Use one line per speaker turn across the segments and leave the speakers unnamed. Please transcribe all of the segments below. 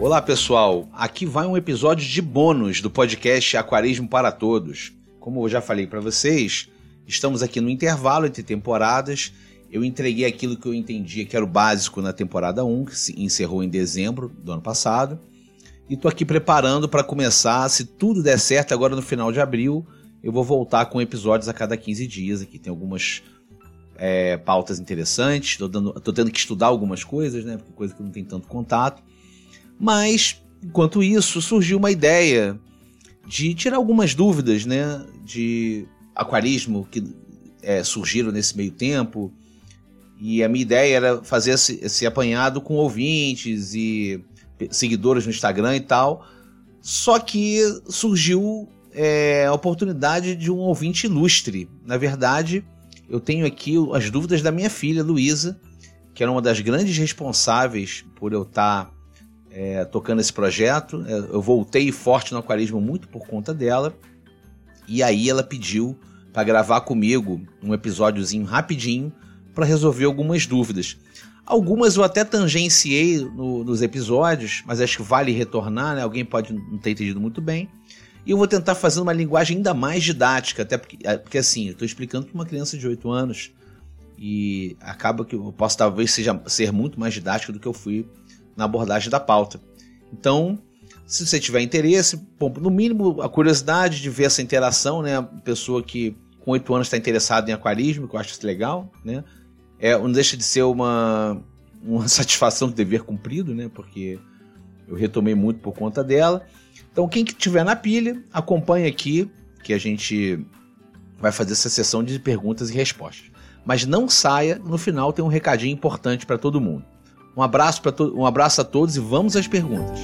Olá pessoal, aqui vai um episódio de bônus do podcast Aquarismo para Todos. Como eu já falei para vocês, estamos aqui no intervalo entre temporadas. Eu entreguei aquilo que eu entendia que era o básico na temporada 1, que se encerrou em dezembro do ano passado. E estou aqui preparando para começar, se tudo der certo, agora no final de abril, eu vou voltar com episódios a cada 15 dias. Aqui tem algumas pautas interessantes, estou tendo que estudar algumas coisas, né? Porque coisa que não tem tanto contato. Mas, enquanto isso, surgiu uma ideia de tirar algumas dúvidas, né, de aquarismo que surgiram nesse meio tempo. E a minha ideia era fazer esse apanhado com ouvintes e seguidores no Instagram e tal. Só que surgiu a oportunidade de um ouvinte ilustre. Na verdade, eu tenho aqui as dúvidas da minha filha, Luísa, que era uma das grandes responsáveis por eu estar tocando esse projeto. Eu voltei forte no aquarismo muito por conta dela. E aí ela pediu para gravar comigo um episódiozinho rapidinho para resolver algumas dúvidas. Algumas eu até tangenciei nos episódios, mas acho que vale retornar, né? Alguém pode não ter entendido muito bem. E eu vou tentar fazer uma linguagem ainda mais didática, até porque assim, eu estou explicando para uma criança de 8 anos e acaba que eu posso talvez ser muito mais didático do que eu fui na abordagem da pauta. Então, se você tiver interesse, bom, no mínimo a curiosidade de ver essa interação, né? A pessoa que com 8 anos está interessada em aquarismo, que eu acho isso legal, né? Não deixa de ser uma satisfação de dever cumprido, né? Porque eu retomei muito por conta dela. Então, quem que tiver na pilha, acompanha aqui, que a gente vai fazer essa sessão de perguntas e respostas. Mas não saia, no final tem um recadinho importante para todo mundo. Um abraço a todos e vamos às perguntas.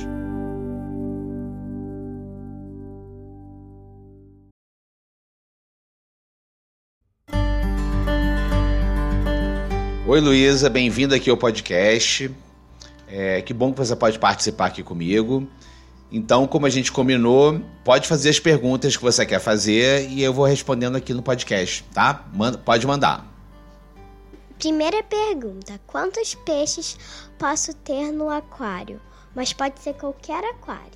Oi, Luísa, bem-vinda aqui ao podcast. Que bom que você pode participar aqui comigo. Então, como a gente combinou, pode fazer as perguntas que você quer fazer e eu vou respondendo aqui no podcast, tá? Pode mandar.
Primeira pergunta: quantos peixes posso ter no aquário? Mas pode ser qualquer aquário.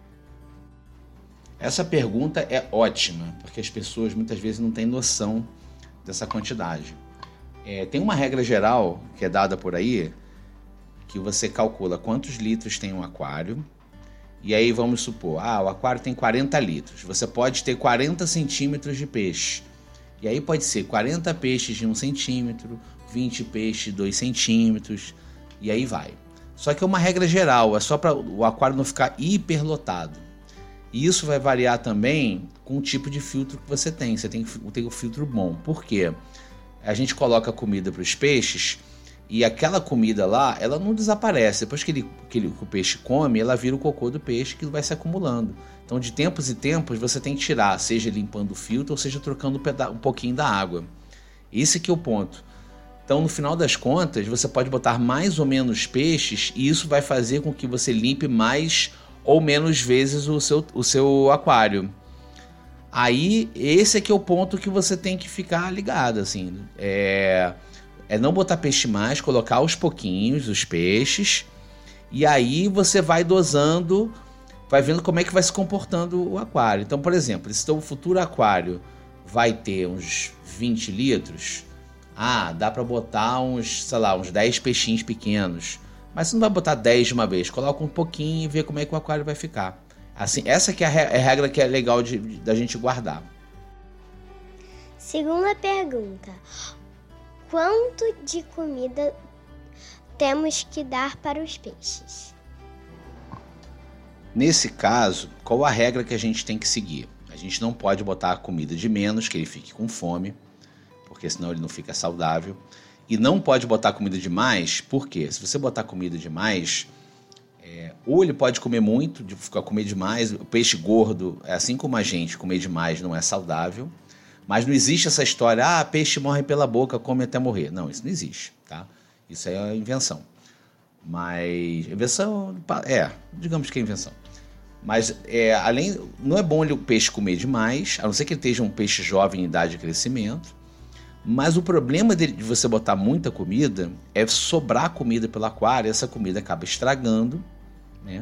Essa pergunta é ótima, porque as pessoas muitas vezes não têm noção dessa quantidade. Tem uma regra geral que é dada por aí, que você calcula quantos litros tem um aquário, e aí vamos supor, o aquário tem 40 litros, você pode ter 40 centímetros de peixe, e aí pode ser 40 peixes de 1 centímetro, 20 peixes de 2 centímetros, e aí vai. Só que é uma regra geral, é só para o aquário não ficar hiperlotado. E isso vai variar também com o tipo de filtro que você tem. Você tem que ter um filtro bom. Por quê? A gente coloca comida para os peixes e aquela comida lá, ela não desaparece. Depois que o peixe come, ela vira o cocô do peixe que vai se acumulando. Então, de tempos em tempos, você tem que tirar, seja limpando o filtro ou seja trocando um pouquinho da água. Esse que é o ponto. Então, no final das contas, você pode botar mais ou menos peixes e isso vai fazer com que você limpe mais ou menos vezes o seu aquário. Aí, esse é que é o ponto que você tem que ficar ligado, assim. Não botar peixe mais, colocar aos pouquinhos os peixes. E aí você vai dosando, vai vendo como é que vai se comportando o aquário. Então, por exemplo, se o futuro aquário vai ter uns 20 litros, dá para botar uns 10 peixinhos pequenos. Mas você não vai botar 10 de uma vez, coloca um pouquinho e vê como é que o aquário vai ficar. Assim, essa que é a regra que é legal da gente guardar.
Segunda pergunta: quanto de comida temos que dar para os peixes?
Nesse caso, qual a regra que a gente tem que seguir? A gente não pode botar comida de menos, que ele fique com fome, porque senão ele não fica saudável. E não pode botar comida demais, porque se você botar comida demais, ou ele pode comer muito, ficar comer demais. O peixe gordo, assim como a gente, comer demais não é saudável. Mas não existe essa história, peixe morre pela boca, come até morrer. Não, isso não existe, tá? Isso é invenção. Mas, invenção, digamos que é invenção. Mas, não é bom o peixe comer demais, a não ser que ele esteja um peixe jovem em idade de crescimento. Mas o problema de você botar muita comida é sobrar comida pelo aquário, essa comida acaba estragando, né?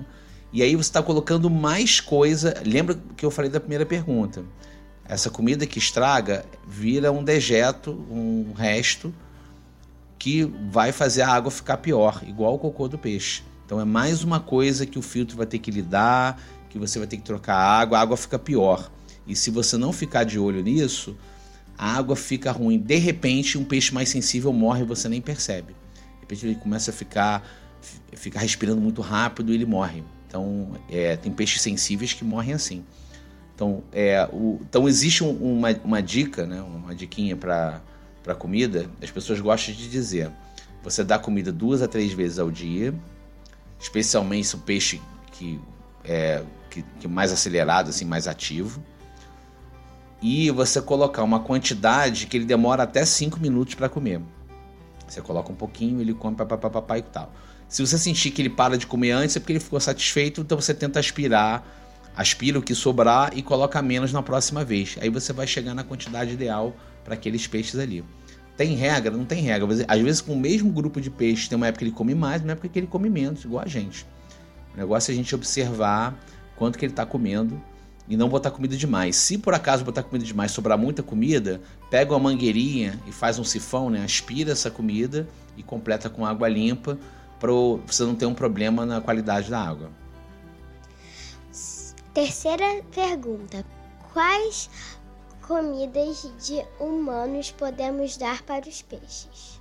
E aí você está colocando mais coisa. Lembra que eu falei da primeira pergunta? Essa comida que estraga vira um dejeto, um resto, que vai fazer a água ficar pior, igual o cocô do peixe. Então é mais uma coisa que o filtro vai ter que lidar, que você vai ter que trocar a água fica pior. E se você não ficar de olho nisso, a água fica ruim. De repente, um peixe mais sensível morre e você nem percebe. De repente ele começa a ficar respirando muito rápido e ele morre. Então, tem peixes sensíveis que morrem assim. Então existe uma dica, né, uma diquinha para comida. As pessoas gostam de dizer: você dá comida 2 a 3 vezes ao dia, especialmente se o peixe que é mais acelerado, assim, mais ativo, e você colocar uma quantidade que ele demora até 5 minutos para comer. Você coloca um pouquinho, ele come papapá e tal. Se você sentir que ele para de comer antes, é porque ele ficou satisfeito, então você tenta aspira o que sobrar e coloca menos na próxima vez. Aí você vai chegar na quantidade ideal para aqueles peixes ali. Tem regra? Não tem regra. Às vezes com o mesmo grupo de peixes, tem uma época que ele come mais, uma época que ele come menos, igual a gente. O negócio é a gente observar quanto que ele está comendo e não botar comida demais. Se por acaso botar comida demais, sobrar muita comida, pega uma mangueirinha e faz um sifão, né? Aspira essa comida e completa com água limpa, para você não ter um problema na qualidade da água.
Terceira pergunta: quais comidas de humanos podemos dar para os peixes?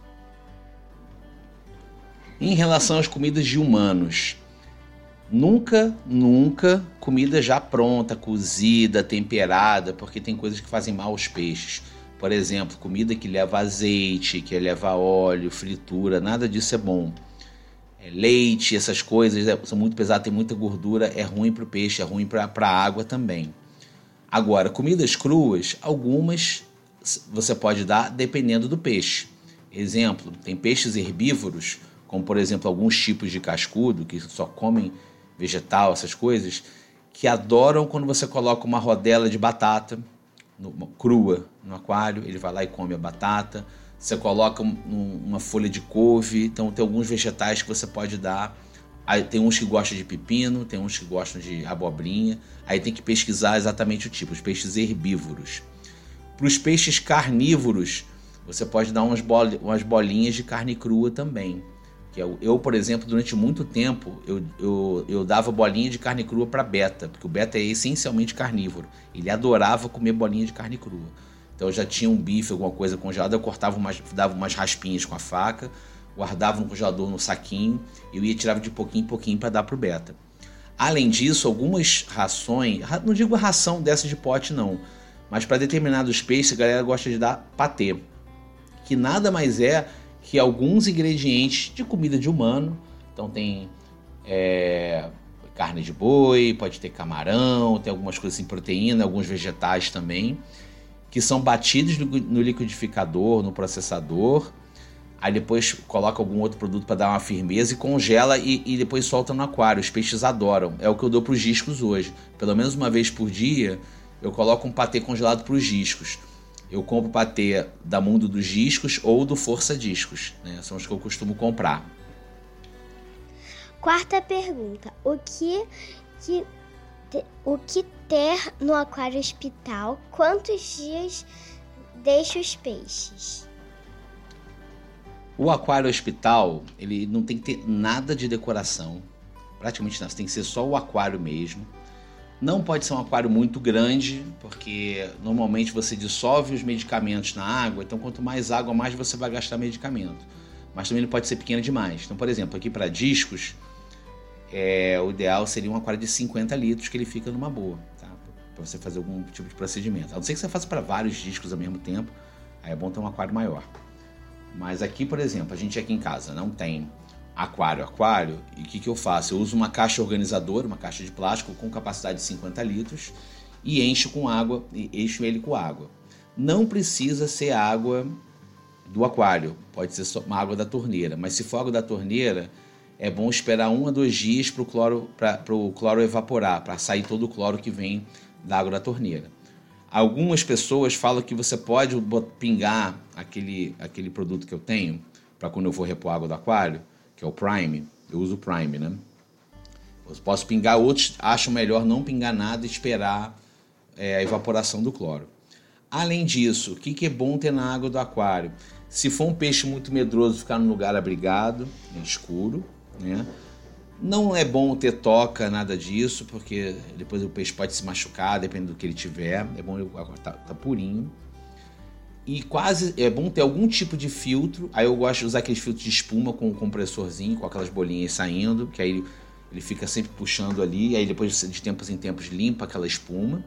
Em relação às comidas de humanos, nunca comida já pronta, cozida, temperada, porque tem coisas que fazem mal aos peixes. Por exemplo, comida que leva azeite, que leva óleo, fritura, nada disso é bom. Leite, essas coisas são muito pesadas, tem muita gordura, é ruim para o peixe, é ruim para a água também. Agora, comidas cruas, algumas você pode dar dependendo do peixe. Exemplo, tem peixes herbívoros, como por exemplo alguns tipos de cascudo, que só comem vegetal, essas coisas, que adoram quando você coloca uma rodela de batata crua no aquário, ele vai lá e come a batata. Você coloca uma folha de couve. Então tem alguns vegetais que você pode dar. Aí tem uns que gostam de pepino, tem uns que gostam de abobrinha. Aí tem que pesquisar exatamente o tipo, os peixes herbívoros. Para os peixes carnívoros, você pode dar umas bolinhas de carne crua também. Eu, por exemplo, durante muito tempo, eu dava bolinha de carne crua para Beta, porque o Beta é essencialmente carnívoro. Ele adorava comer bolinha de carne crua. Então eu já tinha um bife, alguma coisa congelada, eu dava umas raspinhas com a faca, guardava no congelador no saquinho, eu ia tirava de pouquinho em pouquinho para dar pro Beta. Além disso, algumas rações, não digo ração dessa de pote não, mas para determinados peixes a galera gosta de dar patê, que nada mais é que alguns ingredientes de comida de humano. Então tem carne de boi, pode ter camarão, tem algumas coisas assim, proteína, alguns vegetais também, que são batidos no liquidificador, no processador. Aí depois coloca algum outro produto para dar uma firmeza e congela e depois solta no aquário. Os peixes adoram. É o que eu dou para os discos hoje. Pelo menos uma vez por dia eu coloco um patê congelado para os discos. Eu compro patê da Mundo dos Discos ou do Força Discos, né? São os que eu costumo comprar.
Quarta pergunta: o que ter no aquário hospital? Quantos dias deixa os peixes?
O aquário hospital, ele não tem que ter nada de decoração, praticamente nada, tem que ser só o aquário mesmo. Não pode ser um aquário muito grande, porque normalmente você dissolve os medicamentos na água, então quanto mais água, mais você vai gastar medicamento. Mas também não pode ser pequeno demais. Então, por exemplo, aqui para discos, o ideal seria um aquário de 50 litros, que ele fica numa boa, tá? Para você fazer algum tipo de procedimento. A não ser que você faça para vários discos ao mesmo tempo, aí é bom ter um aquário maior. Mas aqui, por exemplo, a gente aqui em casa não tem aquário, e o que eu faço? Eu uso uma caixa organizadora, uma caixa de plástico com capacidade de 50 litros e encho ele com água. Não precisa ser água do aquário, pode ser só uma água da torneira, mas se for água da torneira, é bom esperar 1 a 2 dias para o cloro evaporar, para sair todo o cloro que vem da água da torneira. Algumas pessoas falam que você pode pingar aquele produto que eu tenho, para quando eu for repor água do aquário, que é o Prime. Eu uso o Prime, né? Eu posso pingar, outros acham melhor não pingar nada e esperar a evaporação do cloro. Além disso, o que é bom ter na água do aquário? Se for um peixe muito medroso, ficar num lugar abrigado, escuro, né? Não é bom ter toca, nada disso, porque depois o peixe pode se machucar, dependendo do que ele tiver. É bom ele tá purinho. E é bom ter algum tipo de filtro. Aí eu gosto de usar aqueles filtros de espuma com um compressorzinho, com aquelas bolinhas saindo, que aí ele fica sempre puxando ali, aí depois de tempos em tempos limpa aquela espuma.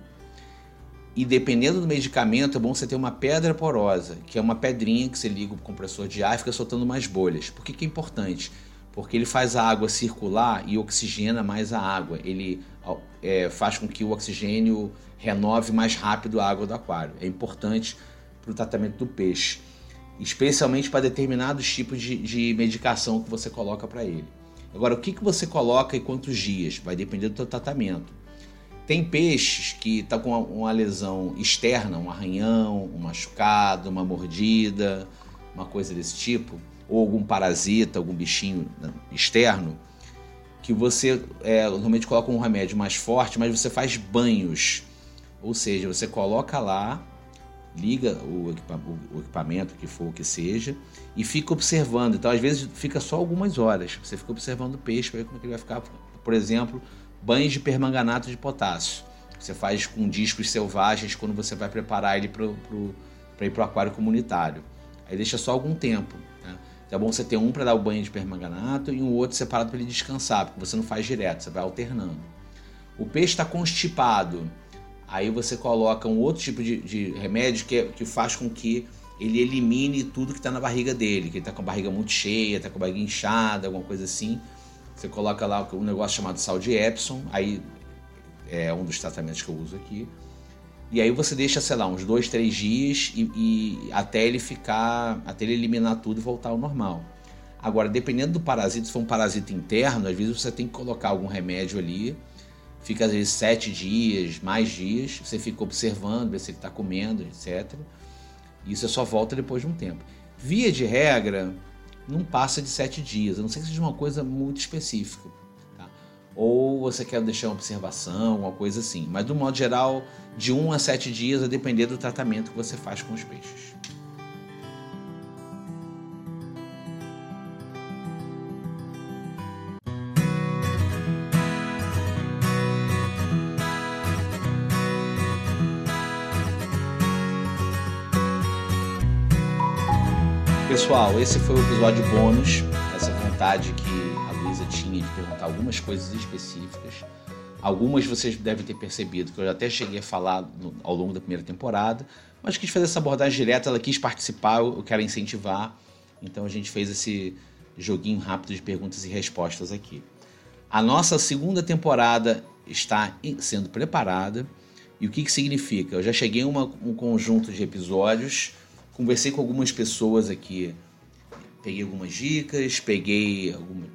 E dependendo do medicamento, é bom você ter uma pedra porosa, que é uma pedrinha que você liga o compressor de ar e fica soltando mais bolhas. Por que é importante? Porque ele faz a água circular e oxigena mais a água. Ele faz com que o oxigênio renove mais rápido a água do aquário. É importante para o tratamento do peixe, especialmente para determinados tipos de medicação que você coloca para ele. Agora, o que você coloca e quantos dias? Vai depender do seu tratamento. Tem peixes que estão com uma lesão externa, um arranhão, um machucado, uma mordida, uma coisa desse tipo, ou algum parasita, algum bichinho externo, que você normalmente coloca um remédio mais forte, mas você faz banhos. Ou seja, você coloca lá, liga o equipamento, que for o que seja, e fica observando. Então, às vezes, fica só algumas horas. Você fica observando o peixe, para ver como é que ele vai ficar. Por exemplo, banhos de permanganato de potássio. Você faz com discos selvagens quando você vai preparar ele para ir para o aquário comunitário. Aí deixa só algum tempo, né? Então é bom você ter um para dar o banho de permanganato e um outro separado para ele descansar, porque você não faz direto, você vai alternando. O peixe está constipado, aí você coloca um outro tipo de remédio que faz com que ele elimine tudo que está na barriga dele, que ele está com a barriga muito cheia, está com a barriga inchada, alguma coisa assim. Você coloca lá um negócio chamado sal de Epsom, aí é um dos tratamentos que eu uso aqui. E aí você deixa, sei lá, uns 2, 3 dias e até ele eliminar tudo e voltar ao normal. Agora, dependendo do parasita, se for um parasita interno, às vezes você tem que colocar algum remédio ali, fica às vezes 7 dias, mais dias, você fica observando, ver se ele está comendo, etc. E isso só volta depois de um tempo. Via de regra, não passa de 7 dias, a não ser que seja uma coisa muito específica. Tá? Ou você quer deixar uma observação, uma coisa assim. Mas, do modo geral, de 1 a 7 dias, a depender do tratamento que você faz com os peixes. Pessoal, esse foi o episódio bônus, essa vontade que a Luísa tinha de perguntar algumas coisas específicas. Algumas vocês devem ter percebido que eu já até cheguei a falar ao longo da primeira temporada, mas quis fazer essa abordagem direta, ela quis participar, eu quero incentivar, então a gente fez esse joguinho rápido de perguntas e respostas aqui. A nossa segunda temporada está sendo preparada, e o que significa? Eu já cheguei a um conjunto de episódios, conversei com algumas pessoas aqui, peguei algumas dicas, peguei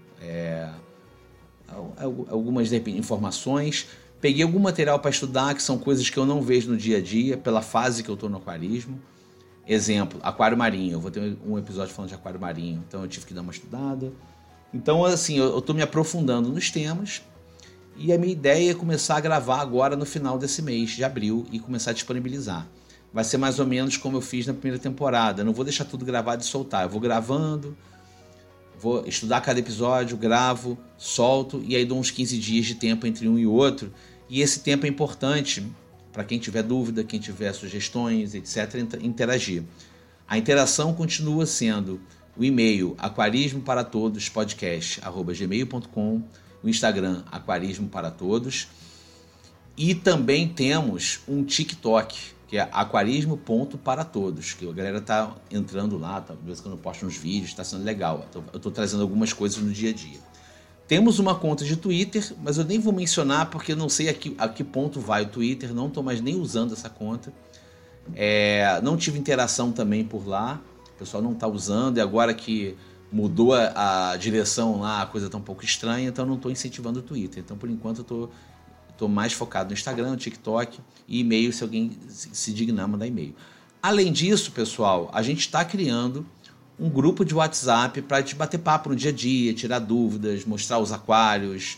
algumas informações, peguei algum material para estudar, que são coisas que eu não vejo no dia a dia, pela fase que eu estou no aquarismo. Exemplo, aquário marinho. Eu vou ter um episódio falando de aquário marinho, então eu tive que dar uma estudada. Então, assim, eu estou me aprofundando nos temas, e a minha ideia é começar a gravar agora no final desse mês de abril e começar a disponibilizar. Vai ser mais ou menos como eu fiz na primeira temporada. Eu não vou deixar tudo gravado e soltar. Eu vou gravando, vou estudar cada episódio, gravo, solto, e aí dou uns 15 dias de tempo entre um e outro. E esse tempo é importante para quem tiver dúvida, quem tiver sugestões, etc., interagir. A interação continua sendo o e-mail aquarismoparatodospodcast@gmail.com, o Instagram aquarismoparatodos, e também temos um TikTok, que é aquarismo.paratodos, que a galera tá entrando lá, tá, de vez em quando eu posto uns vídeos, tá sendo legal. Eu tô trazendo algumas coisas no dia a dia. Temos uma conta de Twitter, mas eu nem vou mencionar porque eu não sei a que ponto vai o Twitter, não tô mais nem usando essa conta. Não tive interação também por lá, o pessoal não tá usando, e agora que mudou a direção lá, a coisa tá um pouco estranha, então eu não tô incentivando o Twitter. Então, por enquanto, eu tô mais focado no Instagram, no TikTok e e-mail, se alguém se dignar mandar e-mail. Além disso, pessoal, a gente está criando um grupo de WhatsApp para te bater papo no dia a dia, tirar dúvidas, mostrar os aquários,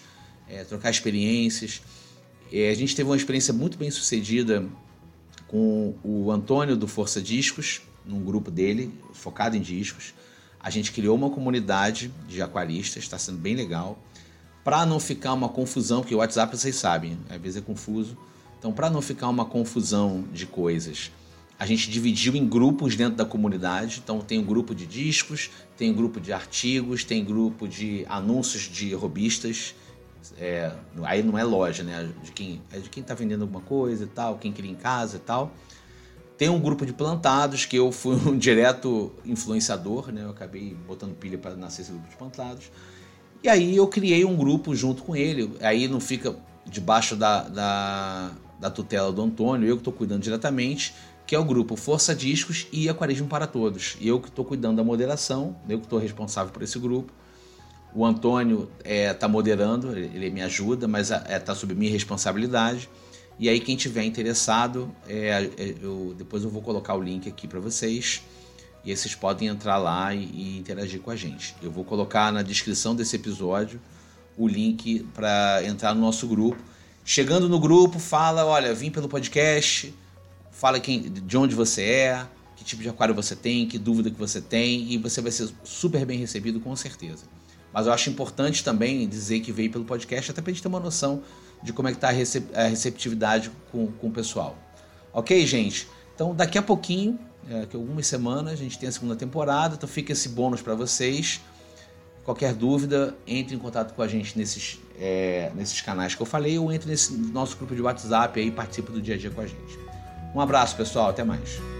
trocar experiências. A gente teve uma experiência muito bem sucedida com o Antônio do Força Discos, num grupo dele, focado em discos. A gente criou uma comunidade de aquaristas, está sendo bem legal. Para não ficar uma confusão, porque o WhatsApp vocês sabem, às vezes é confuso. Então, para não ficar uma confusão de coisas, a gente dividiu em grupos dentro da comunidade. Então, tem um grupo de discos, tem um grupo de artigos, tem grupo de anúncios de hobbyistas. Aí não é loja, né? De quem está vendendo alguma coisa e tal, quem cria em casa e tal. Tem um grupo de plantados, que eu fui um direto influenciador, né? Eu acabei botando pilha para nascer esse grupo de plantados. E aí eu criei um grupo junto com ele. Aí não fica debaixo da tutela do Antônio, eu que estou cuidando diretamente, que é o grupo Força Discos e Aquarismo para Todos. Eu que estou cuidando da moderação, eu que estou responsável por esse grupo. O Antônio está moderando, ele me ajuda, mas está sob minha responsabilidade. E aí quem tiver interessado, depois eu vou colocar o link aqui para vocês. E aí vocês podem entrar lá e interagir com a gente. Eu vou colocar na descrição desse episódio o link para entrar no nosso grupo. Chegando no grupo, fala, olha, vim pelo podcast, fala de onde você é, que tipo de aquário você tem, que dúvida que você tem, e você vai ser super bem recebido com certeza. Mas eu acho importante também dizer que veio pelo podcast, até para a gente ter uma noção de como é que está a receptividade com o pessoal. Ok, gente? Então, daqui a pouquinho, algumas semanas, a gente tem a segunda temporada, então fica esse bônus para vocês. Qualquer dúvida, entre em contato com a gente nesses canais que eu falei, ou entre nesse nosso grupo de WhatsApp aí e participe do dia a dia com a gente. Um abraço, pessoal, até mais.